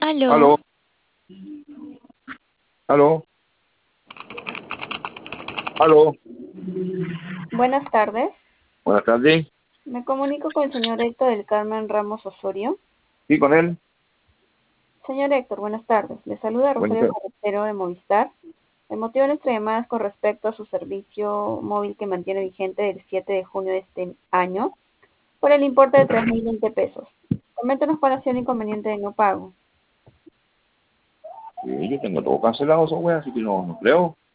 Aló, Aló, aló, aló. Buenas tardes. Buenas tardes. Me comunico con el señor Héctor del Carmen Ramos Osorio. Sí, con él. Señor Héctor, buenas tardes. Le saluda Buenas Rosario tardes. Carretero de Movistar. El motivo de nuestra llamada es con respecto a su servicio móvil que mantiene vigente del 7 de junio de este año por el importe de 3.020 pesos. Coméntenos cuál ha sido el inconveniente de no pago. Yo tengo todo cancelado esa wea, así que no creo.